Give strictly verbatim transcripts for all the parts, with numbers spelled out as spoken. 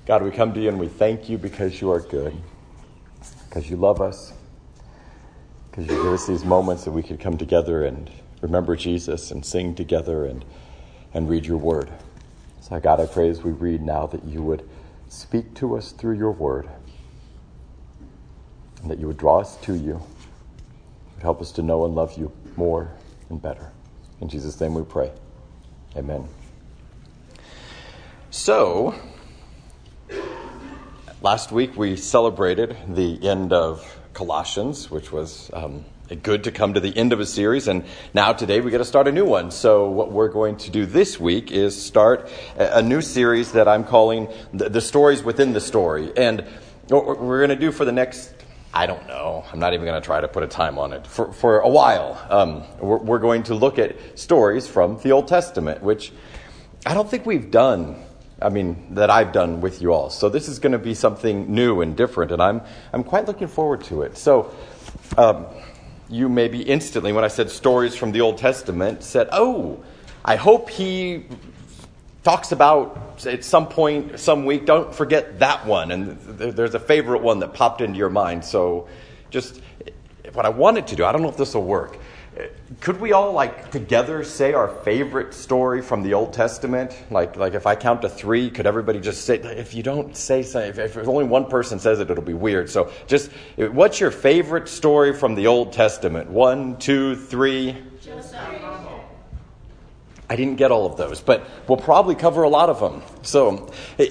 God, we come to you and we thank you because you are good, because you love us, because you give us these moments that we could come together and remember Jesus and sing together and, and read your word. So God, I pray as we read now that you would speak to us through your word and that you would draw us to you, would help us to know and love you more and better. In Jesus' name we pray. Amen. So, last week we celebrated the end of Colossians, which was um, good to come to the end of a series, and now today we get to start a new one. So what we're going to do this week is start a, a new series that I'm calling the, the Stories Within the Story. And what we're going to do for the next, I don't know, I'm not even going to try to put a time on it, for, for a while, um, we're, we're going to look at stories from the Old Testament, which I don't think we've done I mean, that I've done with you all. So this is going to be something new and different, and I'm I'm quite looking forward to it. So um, you maybe instantly, when I said stories from the Old Testament, said, oh, I hope he talks about, at some point, some week, don't forget that one. And th- there's a favorite one that popped into your mind. So just what I wanted to do, I don't know if this will work. Could we all, like, together say our favorite story from the Old Testament? Like, like if I count to three, could everybody just say, if you don't say something, if, if only one person says it, it'll be weird. So just, what's your favorite story from the Old Testament? One, two, three. Joseph. I didn't get all of those, but we'll probably cover a lot of them. So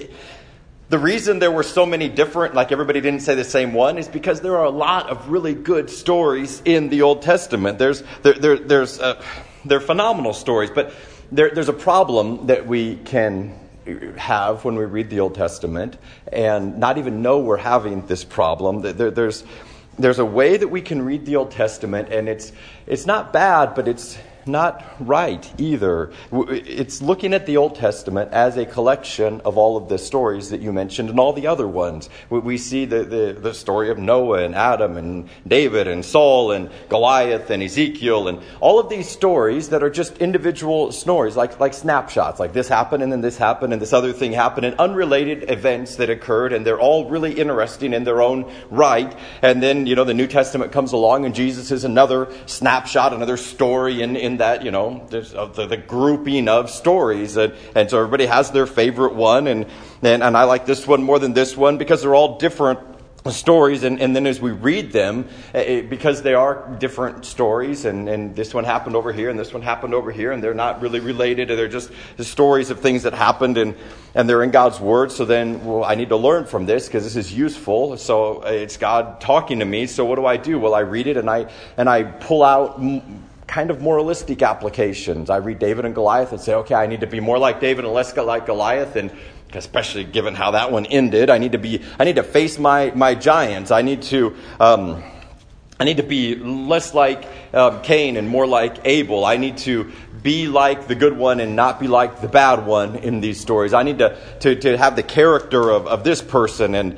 the reason there were so many different, like everybody didn't say the same one, is because there are a lot of really good stories in the Old Testament. There's, there, there, there's, uh, they're phenomenal stories, but there, there's a problem that we can have when we read the Old Testament and not even know we're having this problem. There, there's, there's a way that we can read the Old Testament, and it's, it's not bad, but it's not right either. It's looking at the Old Testament as a collection of all of the stories that you mentioned and all the other ones. We see the, the, the story of Noah and Adam and David and Saul and Goliath and Ezekiel and all of these stories that are just individual stories, like, like snapshots, like this happened and then this happened and this other thing happened, and unrelated events that occurred, and they're all really interesting in their own right. And then, you know, the New Testament comes along and Jesus is another snapshot, another story in, in that, you know, there's uh, the, the grouping of stories, and, and so everybody has their favorite one, and, and and I like this one more than this one because they're all different stories, and, and then as we read them, it, because they are different stories, and, and this one happened over here and this one happened over here, and they're not really related, they're just the stories of things that happened, and and they're in God's Word. So then, well, I need to learn from this because this is useful. So it's God talking to me. So what do I do? Well, I read it and I and I pull out kind of moralistic applications. I read David and Goliath and say, okay, I need to be more like David and less like Goliath, and especially given how that one ended, I need to be, I need to face my my giants. I need to, um, I need to be less like um, Cain and more like Abel. I need to be like the good one and not be like the bad one in these stories. I need to to, to have the character of, of this person, and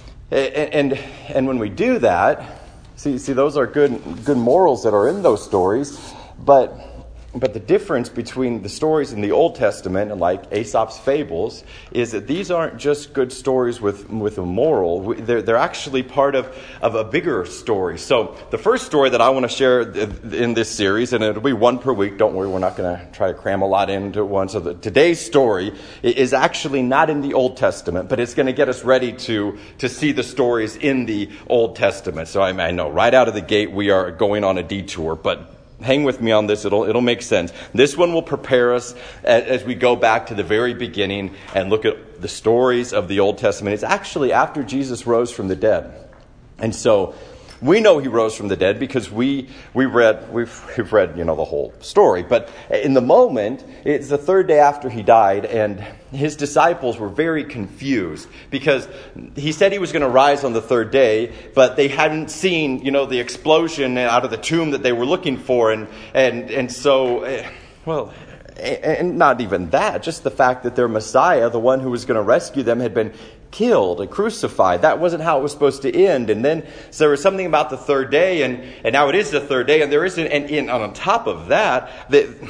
and and when we do that. See, see, those are good, good morals that are in those stories, but but the difference between the stories in the Old Testament and like Aesop's fables is that these aren't just good stories with with a moral. They're they're actually part of, of a bigger story. So the first story that I want to share in this series, and it'll be one per week. Don't worry, we're not going to try to cram a lot into one. So the, today's story is actually not in the Old Testament, but it's going to get us ready to to see the stories in the Old Testament. So I, I know right out of the gate we are going on a detour, but hang with me on this. It'll it'll make sense. This one will prepare us as, as we go back to the very beginning and look at the stories of the Old Testament. It's actually after Jesus rose from the dead. And so we know he rose from the dead because we we read we've, we've read you know the whole story. But in the moment, it's the third day after he died, and his disciples were very confused because he said he was going to rise on the third day, but they hadn't seen you know the explosion out of the tomb that they were looking for, and and and so well. And not even that, just the fact that their Messiah, the one who was going to rescue them, had been killed and crucified. That wasn't how it was supposed to end. And then so there was something about the third day, and, and now it is the third day, and there isn't, and, and on top of that, that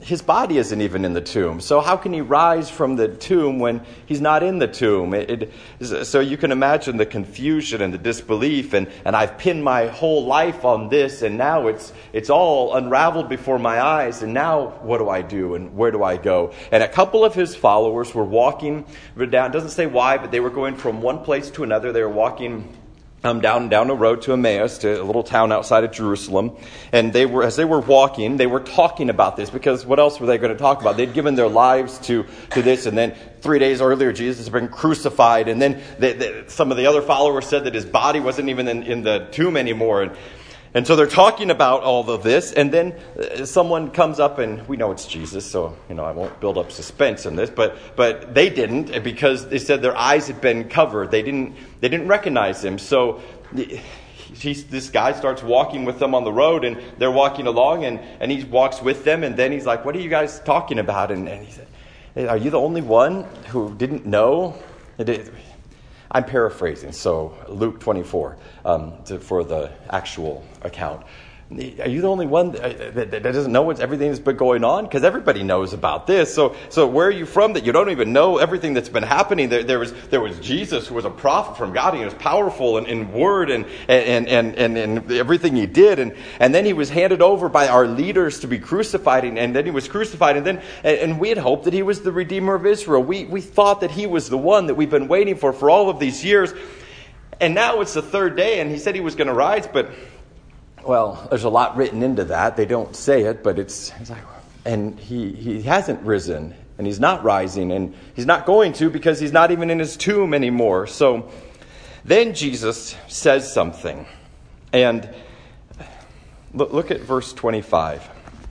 his body isn't even in the tomb. So how can he rise from the tomb when he's not in the tomb? It, it, so you can imagine the confusion and the disbelief. And, and I've pinned my whole life on this, and now it's it's all unraveled before my eyes. And now what do I do, and where do I go? And a couple of his followers were walking down. It doesn't say why, but they were going from one place to another. They were walking Um, down down the road to Emmaus, to a little town outside of Jerusalem. And they were, as they were walking, they were talking about this, because what else were they going to talk about? They'd given their lives to, to this, and then three days earlier, Jesus had been crucified. And then they, they, some of the other followers said that his body wasn't even in, in the tomb anymore. And, and so they're talking about all of this, and then someone comes up, and we know it's Jesus, so you know I won't build up suspense in this, but but they didn't, because they said their eyes had been covered. They didn't they didn't recognize him. So he's, this guy starts walking with them on the road, and they're walking along, and, and he walks with them, and then he's like, "What are you guys talking about?" And, and he said, "Hey, are you the only one who didn't know?" It is, I'm paraphrasing, so Luke twenty-four um, to, for the actual account. Are you the only one that, that, that doesn't know what's everything that's been going on? Because everybody knows about this. So, so where are you from that you don't even know everything that's been happening? There, there was there was Jesus, who was a prophet from God. He was powerful in, in word and and, and and and everything he did. And and then he was handed over by our leaders to be crucified. And, and then he was crucified. And then and, and we had hoped that he was the Redeemer of Israel. We we thought that he was the one that we've been waiting for for all of these years. And now it's the third day, and he said he was going to rise, but. Well, there's a lot written into that. They don't say it, but it's, it's like, and he, he hasn't risen, and he's not rising, and he's not going to, because he's not even in his tomb anymore. So then Jesus says something, and look, look at verse twenty-five.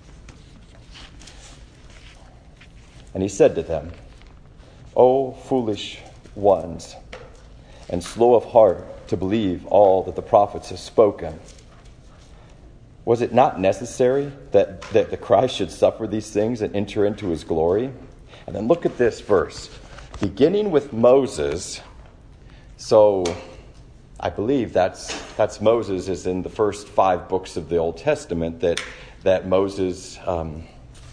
And he said to them, "O foolish ones, and slow of heart to believe all that the prophets have spoken. Was it not necessary that, that the Christ should suffer these things and enter into his glory?" And then look at this verse. Beginning with Moses. So I believe that's that's Moses is in the first five books of the Old Testament that, that Moses um,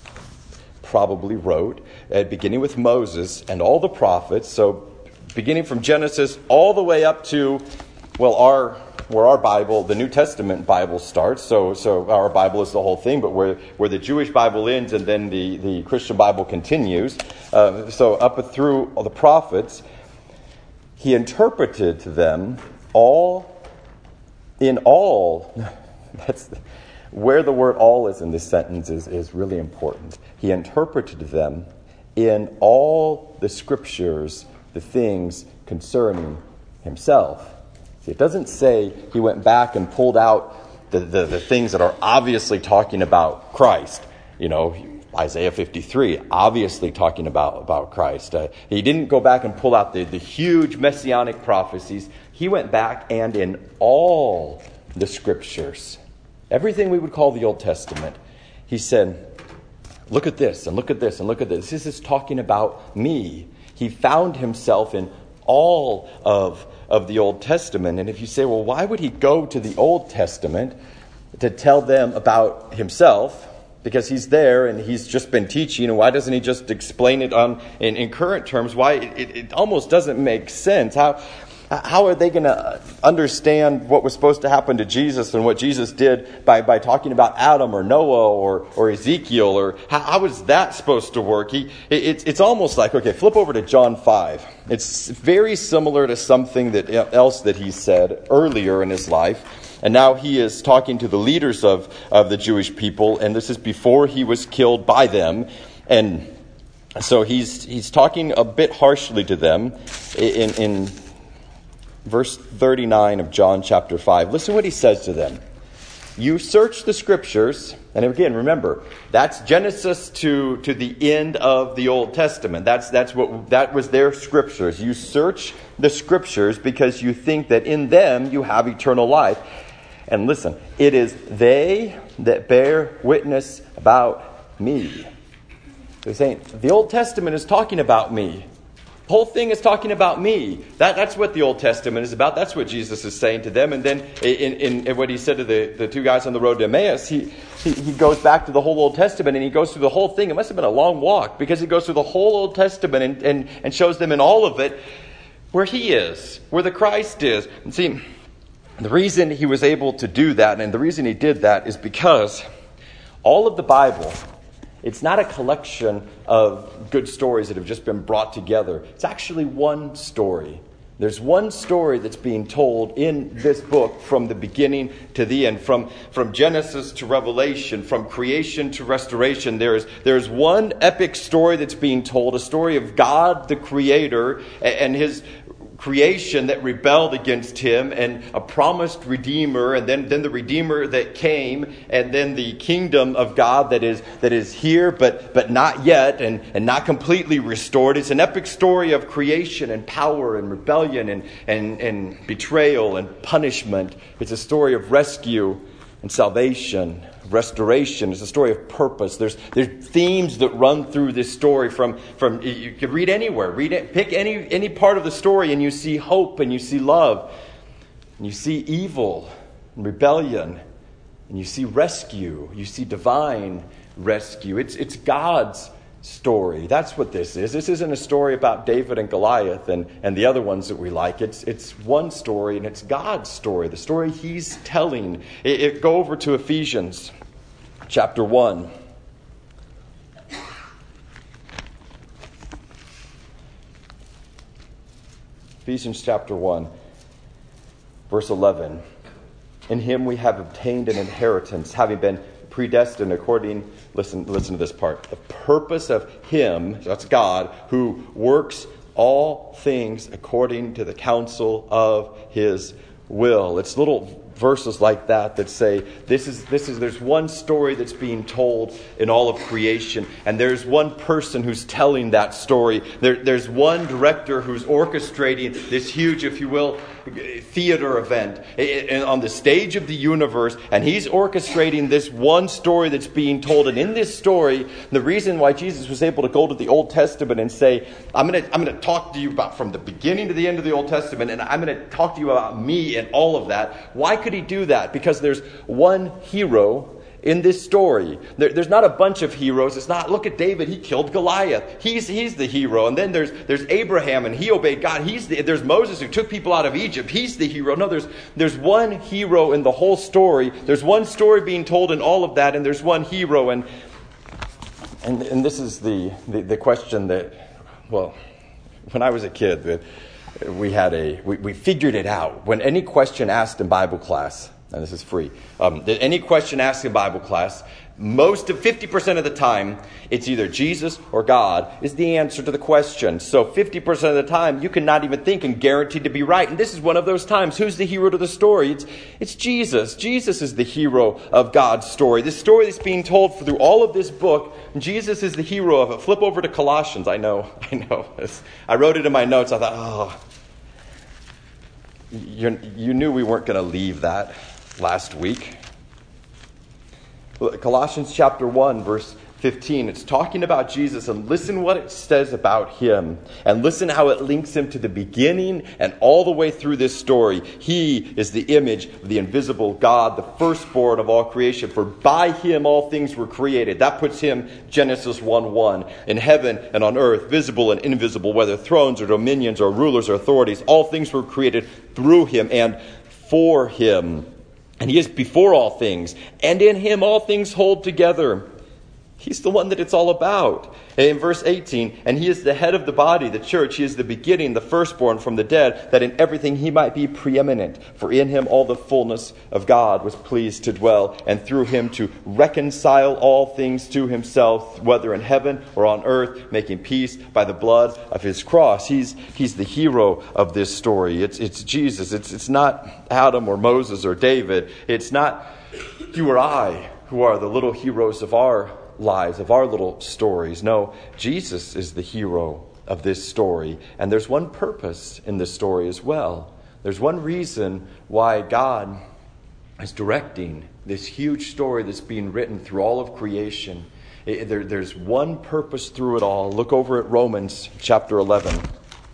probably wrote. Uh, beginning with Moses and all the prophets. So beginning from Genesis all the way up to, well, our... where our Bible, the New Testament Bible starts. So so our Bible is the whole thing, but where, where the Jewish Bible ends and then the, the Christian Bible continues. Uh, so up through all the prophets, he interpreted to them all, in all, that's where the word all is in this sentence is, is really important. He interpreted to them in all the scriptures the things concerning himself. See, it doesn't say he went back and pulled out the, the, the things that are obviously talking about Christ. You know, Isaiah fifty-three, obviously talking about, about Christ. Uh, he didn't go back and pull out the, the huge messianic prophecies. He went back and in all the scriptures, everything we would call the Old Testament, he said, look at this and look at this and look at this. This is talking about me. He found himself in all of of the Old Testament. And if you say, well, why would he go to the Old Testament to tell them about himself? Because he's there and he's just been teaching, and why doesn't he just explain it on in, in current terms? Why it, it almost doesn't make sense. How how are they going to understand what was supposed to happen to Jesus and what Jesus did by, by talking about Adam or Noah or, or Ezekiel? Or how, how is that supposed to work? He, it, it's, it's almost like, okay, flip over to John five. It's very similar to something that else that he said earlier in his life. And now he is talking to the leaders of, of the Jewish people, and this is before he was killed by them. And so he's he's talking a bit harshly to them in, in verse thirty-nine of John chapter five. Listen what he says to them. You search the scriptures, and again, remember, that's Genesis to, to the end of the Old Testament. That's that's what that was their scriptures. You search the scriptures because you think that in them you have eternal life. And listen, it is they that bear witness about me. They're saying, the Old Testament is talking about me. whole thing is talking about me. That, that's what the Old Testament is about. That's what Jesus is saying to them. And then in, in, in what he said to the, the two guys on the road to Emmaus, he, he, he goes back to the whole Old Testament and he goes through the whole thing. It must have been a long walk because he goes through the whole Old Testament and, and, and shows them in all of it where he is, where the Christ is. And see, the reason he was able to do that and the reason he did that is because all of the Bible, it's not a collection of good stories that have just been brought together. It's actually one story. There's one story that's being told in this book from the beginning to the end, from, from Genesis to Revelation, from creation to restoration. There's, there's one epic story that's being told, a story of God, the Creator, and his creation that rebelled against him, and a promised Redeemer, and then, then the Redeemer that came, and then the kingdom of God that is that is here, but but not yet, and, and not completely restored. It's an epic story of creation and power and rebellion and, and, and betrayal and punishment. It's a story of rescue and salvation. Restoration is a story of purpose. There's there's themes that run through this story from, from you could read anywhere. Read it, pick any any part of the story and you see hope and you see love. And you see evil and rebellion. And you see rescue. You see divine rescue. It's it's God's story. That's what this is. This isn't a story about David and Goliath and, and the other ones that we like. It's it's one story, and it's God's story, the story he's telling. It, it, go over to Ephesians chapter one. Ephesians chapter one, verse eleven. In him we have obtained an inheritance, having been predestined according, listen, listen to this part, the purpose of him, that's God, who works all things according to the counsel of his will. It's little verses like that that say this is this is there's one story that's being told in all of creation, and there's one person who's telling that story. There, there's one director who's orchestrating this huge, if you will, theater event on the stage of the universe, and he's orchestrating this one story that's being told. And in this story, the reason why Jesus was able to go to the Old Testament and say, I'm going to I'm going to talk to you about from the beginning to the end of the Old Testament, and I'm going to talk to you about me and all of that. Why could he do that? Because there's one hero in this story. There, there's not a bunch of heroes. It's not, look at David, he killed Goliath. He's he's the hero. And then there's there's Abraham, and he obeyed God. He's the, there's Moses who took people out of Egypt. He's the hero. No, there's there's one hero in the whole story. There's one story being told in all of that, and there's one hero. And and, and this is the, the, the question that, well, when I was a kid, that we had a we, we figured it out. When any question asked in Bible class, and this is free, um, any question asked in Bible class, most of fifty percent of the time, it's either Jesus or God is the answer to the question. So fifty percent of the time, you cannot even think and guaranteed to be right. And this is one of those times. Who's the hero to the story? It's it's Jesus. Jesus is the hero of God's story. This story that's being told through all of this book, Jesus is the hero of it. Flip over to Colossians. I know, I know. I wrote it in my notes. I thought, oh, you you knew we weren't going to leave that last week. Colossians chapter one, verse fifteen. It's talking about Jesus, and listen what it says about him. And listen how it links him to the beginning and all the way through this story. He is the image of the invisible God, the firstborn of all creation. For by him all things were created. That puts him, Genesis one one. In heaven and on earth, visible and invisible, whether thrones or dominions or rulers or authorities, all things were created through him and for him. And he is before all things, and in him all things hold together. He's the one that it's all about. In verse eighteen, and he is the head of the body, the church. He is the beginning, the firstborn from the dead, that in everything he might be preeminent. For in him all the fullness of God was pleased to dwell, and through him to reconcile all things to himself, whether in heaven or on earth, making peace by the blood of his cross. He's he's the hero of this story. It's it's Jesus. It's it's not Adam or Moses or David. It's not you or I who are the little heroes of our lives, of our little stories. No, Jesus is the hero of this story. And there's one purpose in this story as well. There's one reason why God is directing this huge story that's being written through all of creation. It, there, there's one purpose through it all. Look over at Romans chapter eleven.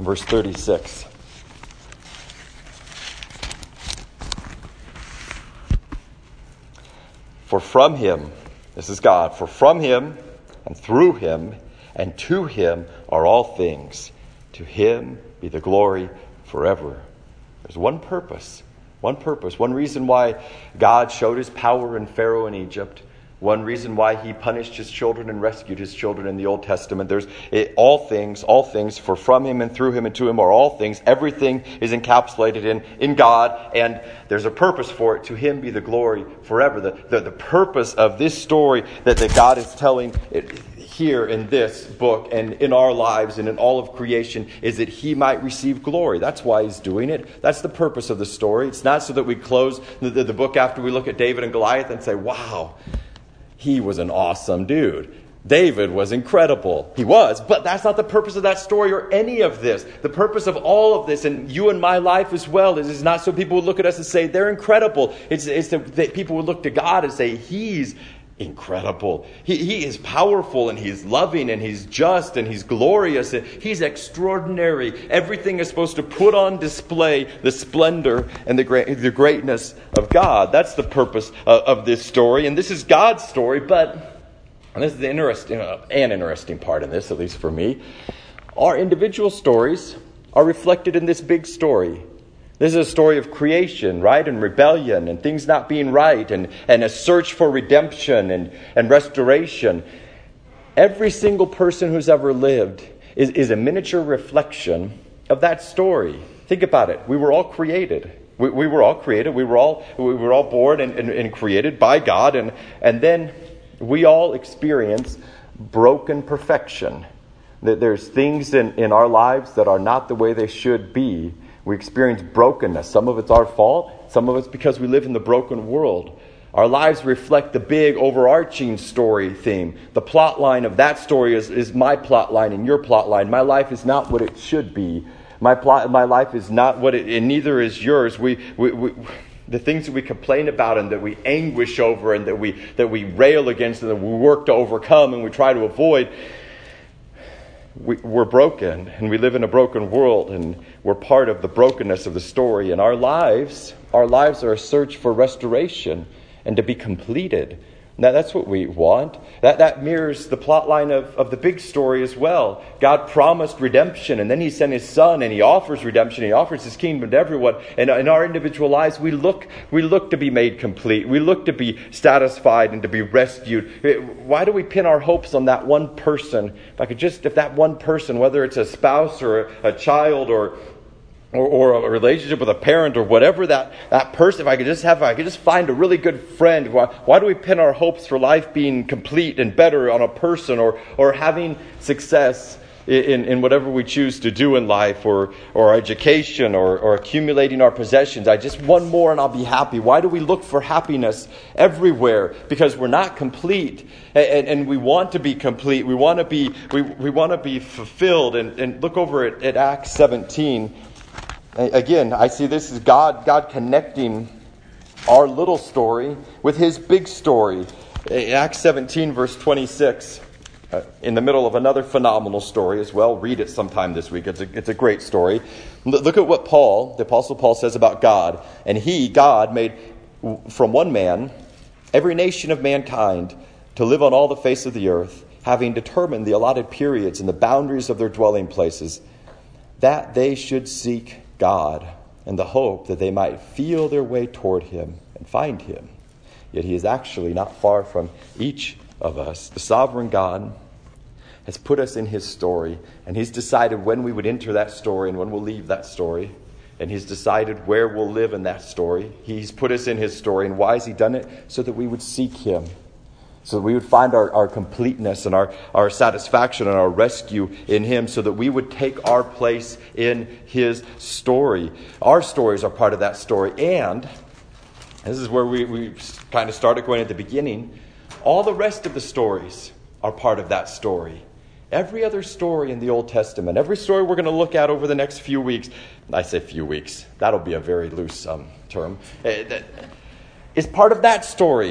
verse thirty-six. For from him, this is God, for from him and through him and to him are all things. To him be the glory forever. There's one purpose, one purpose, one reason why God showed his power in Pharaoh in Egypt. One reason why he punished his children and rescued his children in the Old Testament. There's it, all things, all things, for from him and through him and to him are all things. Everything is encapsulated in, in God, and there's a purpose for it. To him be the glory forever. The, the, the purpose of this story that, that God is telling it, here in this book and in our lives and in all of creation is that he might receive glory. That's why he's doing it. That's the purpose of the story. It's not so that we close the, the, the book after we look at David and Goliath and say, wow, he was an awesome dude. David was incredible. He was, but that's not the purpose of that story or any of this. The purpose of all of this, and you and my life as well, is, is not so people would look at us and say, they're incredible. It's, it's that, that people would look to God and say, he's incredible. He, he is powerful, and he's loving, and he's just, and he's glorious. And he's extraordinary. Everything is supposed to put on display the splendor and the great, the greatness of God. That's the purpose of, of this story, and this is God's story. But and this is the interesting, uh, an interesting part in this, at least for me. Our individual stories are reflected in this big story. This is a story of creation, right? And rebellion and things not being right and, and a search for redemption and, and restoration. Every single person who's ever lived is, is a miniature reflection of that story. Think about it. We were all created. We, we were all created. We were all we were all born and, and, and created by God. And, and then we all experience broken perfection. That there's things in, in our lives that are not the way they should be. We experience brokenness. Some of it's our fault. Some of it's because we live in the broken world. Our lives reflect the big overarching story theme. The plot line of that story is, is my plot line and your plot line. My life is not what it should be. My plot, my life is not what it, and neither is yours. We, we, we, the things that we complain about and that we anguish over and that we that we rail against and that we work to overcome and we try to avoid. We, we're broken, and we live in a broken world, and we're part of the brokenness of the story. And our lives, our lives are a search for restoration and to be completed. Now, that's what we want. That that mirrors the plot line of, of the big story as well. God promised redemption, and then he sent his son, and he offers redemption. He offers his kingdom to everyone. And in our individual lives, we look we look to be made complete. We look to be satisfied and to be rescued. Why do we pin our hopes on that one person? If I could just, if that one person, whether it's a spouse or a, a child or Or, or a relationship with a parent or whatever that, that person, if I could just have, if I could just find a really good friend. Why, why do we pin our hopes for life being complete and better on a person or, or having success in, in whatever we choose to do in life or, or education or, or accumulating our possessions? I just one more and I'll be happy. Why do we look for happiness everywhere? Because we're not complete and, and we want to be complete. We want to be, we, we want to be fulfilled. And, and look over at, at Acts seventeen. Again, I see this as God, God connecting our little story with his big story. Acts seventeen, verse twenty-six, uh, in the middle of another phenomenal story as well. Read it sometime this week. It's a, it's a great story. Look at what Paul, the Apostle Paul, says about God. And he, God, made from one man every nation of mankind to live on all the face of the earth, having determined the allotted periods and the boundaries of their dwelling places, that they should seek God, and the hope that they might feel their way toward him and find him. Yet he is actually not far from each of us. The sovereign God has put us in his story, and he's decided when we would enter that story and when we'll leave that story. And he's decided where we'll live in that story. He's put us in his story. And why has he done it? So that we would seek him. So that we would find our, our completeness and our, our satisfaction and our rescue in him, so that we would take our place in his story. Our stories are part of that story. And this is where we, we kind of started going at the beginning. All the rest of the stories are part of that story. Every other story in the Old Testament, every story we're going to look at over the next few weeks, I say few weeks, that'll be a very loose um, term, is part of that story.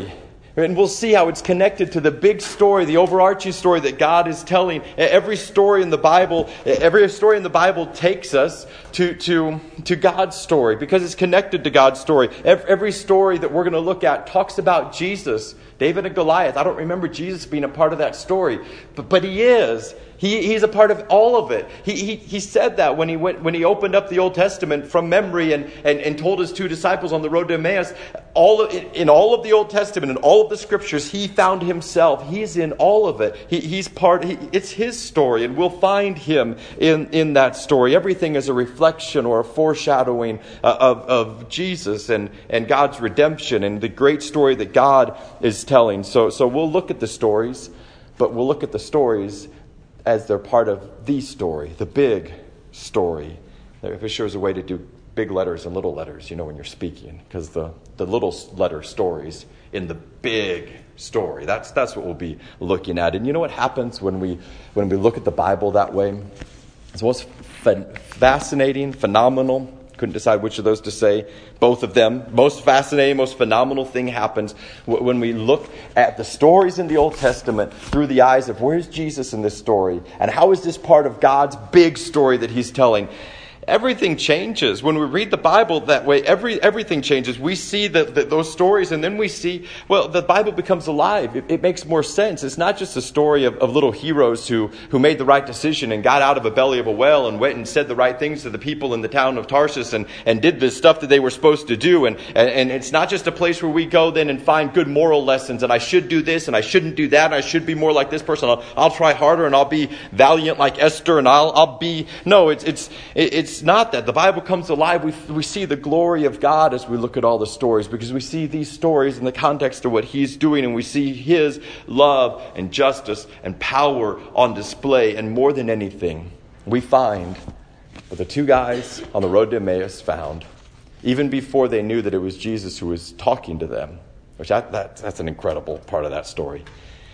And we'll see how it's connected to the big story, the overarching story that God is telling. Every story in the Bible, every story in the Bible takes us to, to, to God's story because it's connected to God's story. Every story that we're going to look at talks about Jesus. David and Goliath. I don't remember Jesus being a part of that story, but, but he is. He, he's a part of all of it. He, he, he said that when he went when he opened up the Old Testament from memory and, and, and told his two disciples on the road to Emmaus, all of, in all of the Old Testament and all of the scriptures, he found himself. He's in all of it. He, he's part. He, it's his story, and we'll find him in, in that story. Everything is a reflection or a foreshadowing uh, of, of Jesus and, and God's redemption and the great story that God is telling. So, so we'll look at the stories, but we'll look at the stories as they're part of the story, the big story. If it sure is a way to do big letters and little letters, you know, when you're speaking, because the, the little letter stories in the big story, that's that's what we'll be looking at. And you know what happens when we when we look at the Bible that way? It's most fascinating, phenomenal. Couldn't decide which of those to say. Both of them. Most fascinating, most phenomenal thing happens when we look at the stories in the Old Testament through the eyes of where's Jesus in this story? And how is this part of God's big story that he's telling? Everything changes. When we read the Bible that way, every everything changes. We see the, the, those stories, and then we see, well, the Bible becomes alive. It, it makes more sense. It's not just a story of, of little heroes who, who made the right decision and got out of the belly of a whale and went and said the right things to the people in the town of Tarshish and, and did the stuff that they were supposed to do. And, and, and it's not just a place where we go then and find good moral lessons, and I should do this and I shouldn't do that, and I should be more like this person. I'll, I'll try harder and I'll be valiant like Esther, and I'll, I'll be... No, it's, it's, it's It's not that. The Bible comes alive. We, we see the glory of God as we look at all the stories, because we see these stories in the context of what he's doing, and we see his love and justice and power on display. And more than anything, we find what the two guys on the road to Emmaus found, even before they knew that it was Jesus who was talking to them, which that, that, that's an incredible part of that story.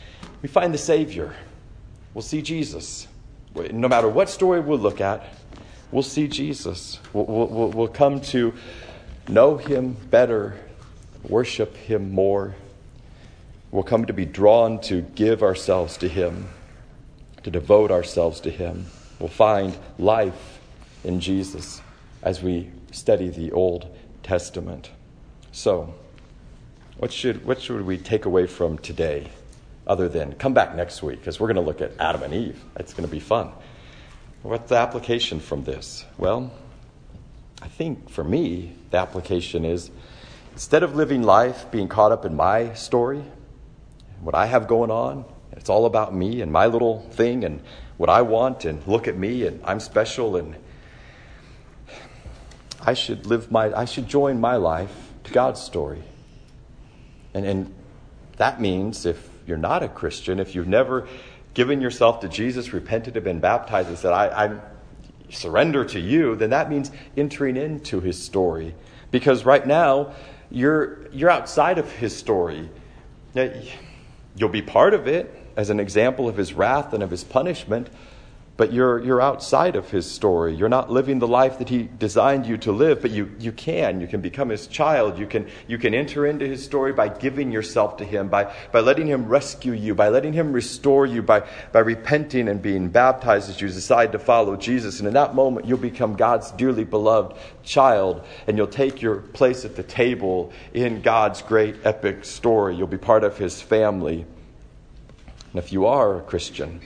We find the Savior. We'll see Jesus. No matter what story we'll look at, we'll see Jesus. We'll, we'll, we'll come to know him better, worship him more. We'll come to be drawn to give ourselves to him, to devote ourselves to him. We'll find life in Jesus as we study the Old Testament. So, what should, what should we take away from today other than come back next week, because we're going to look at Adam and Eve. It's going to be fun. What's the application from this? Well, I think for me, the application is instead of living life being caught up in my story, what I have going on, it's all about me and my little thing and what I want, and look at me and I'm special, and I should live my, I should join my life to God's story. And, and that means if you're not a Christian, if you've never given yourself to Jesus, repented, and been baptized, and said, I, I surrender to you, then that means entering into his story. Because right now, you're you're outside of his story. Now, you'll be part of it as an example of his wrath and of his punishment, but you're you're outside of his story. You're not living the life that he designed you to live, but you, you can. You can become his child. You can you can enter into his story by giving yourself to him, by, by letting him rescue you, by letting him restore you, by, by repenting and being baptized as you decide to follow Jesus. And in that moment, you'll become God's dearly beloved child, and you'll take your place at the table in God's great epic story. You'll be part of his family. And if you are a Christian,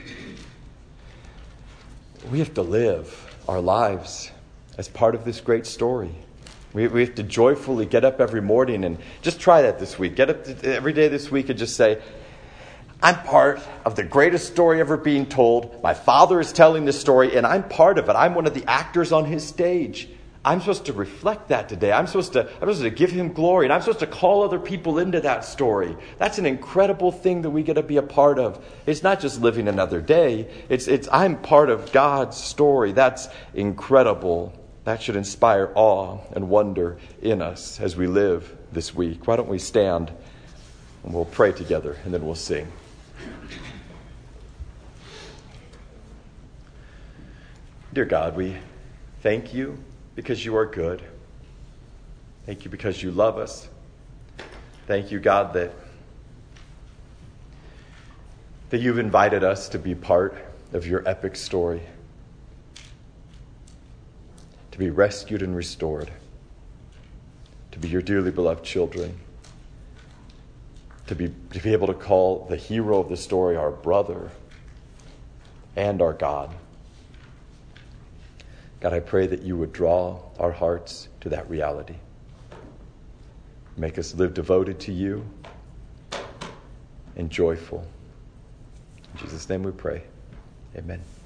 we have to live our lives as part of this great story. We, we have to joyfully get up every morning, and just try that this week. Get up every day this week and just say, I'm part of the greatest story ever being told. My Father is telling this story, and I'm part of it. I'm one of the actors on his stage. I'm supposed to reflect that today. I'm supposed to, I'm supposed to give him glory, and I'm supposed to call other people into that story. That's an incredible thing that we get to be a part of. It's not just living another day. It's, it's I'm part of God's story. That's incredible. That should inspire awe and wonder in us as we live this week. Why don't we stand and we'll pray together, and then we'll sing. Dear God, we thank you because you are good. Thank you because you love us. Thank you, God, that that you've invited us to be part of your epic story, to be rescued and restored, to be your dearly beloved children, to be, to be able to call the hero of the story our brother and our God. God, I pray that you would draw our hearts to that reality. Make us live devoted to you and joyful. In Jesus' name we pray. Amen.